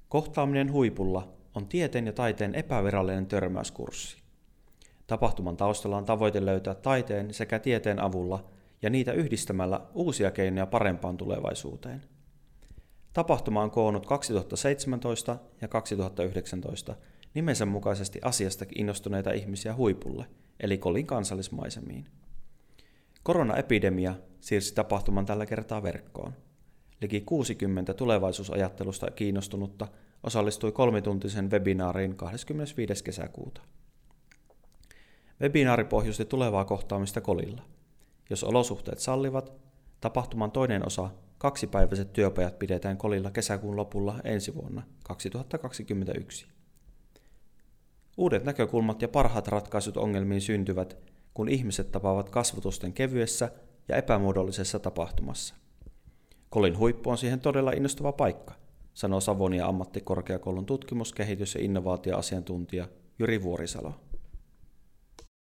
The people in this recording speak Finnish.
Kohtaaminen huipulla on tieteen ja taiteen epävirallinen törmäyskurssi. Tapahtuman taustalla on tavoite löytää taiteen sekä tieteen avulla ja niitä yhdistämällä uusia keinoja parempaan tulevaisuuteen. Tapahtuma on koonnut 2017 ja 2019 nimensä mukaisesti asiasta innostuneita ihmisiä huipulle, eli Kolin kansallismaisemiin. Koronaepidemia siirsi tapahtuman tällä kertaa verkkoon. Liki 60 tulevaisuusajattelusta kiinnostunutta osallistui 3-tuntisen webinaariin 25. kesäkuuta. Webinaari pohjusti tulevaa kohtaamista Kolilla. Jos olosuhteet sallivat, tapahtuman toinen osa, 2-päiväiset työpajat pidetään Kolilla kesäkuun lopulla ensi vuonna 2021. Uudet näkökulmat ja parhaat ratkaisut ongelmiin syntyvät, kun ihmiset tapaavat kasvotusten kevyessä ja epämuodollisessa tapahtumassa. Kolin huippu on siihen todella innostava paikka, sanoo Savonia ammattikorkeakoulun tutkimus-, kehitys- ja innovaatioasiantuntija Jyri Vuorisalo.